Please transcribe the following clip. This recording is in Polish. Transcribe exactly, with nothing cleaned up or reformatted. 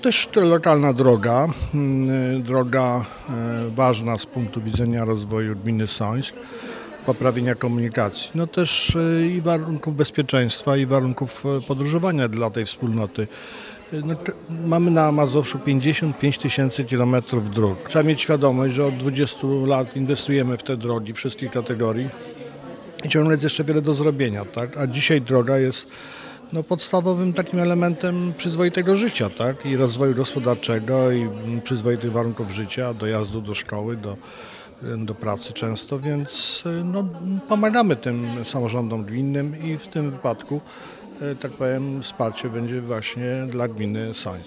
Też to lokalna droga, mm, droga e, ważna z punktu widzenia rozwoju gminy Sońsk, poprawienia komunikacji, no też e, i warunków bezpieczeństwa, i warunków e, podróżowania dla tej wspólnoty. E, No, t- mamy na Mazowszu pięćdziesiąt pięć tysięcy kilometrów dróg. Trzeba mieć świadomość, że od dwudziestu lat inwestujemy w te drogi wszystkich kategorii i ciągle jest jeszcze wiele do zrobienia, tak? A dzisiaj droga jest no, podstawowym takim elementem przyzwoitego życia, tak? I rozwoju gospodarczego, i mm, przyzwoitych warunków życia, dojazdu do szkoły, do, do pracy często, więc y, no, pomagamy tym samorządom gminnym i w tym wypadku, y, tak powiem, wsparcie będzie właśnie dla gminy Sońsk.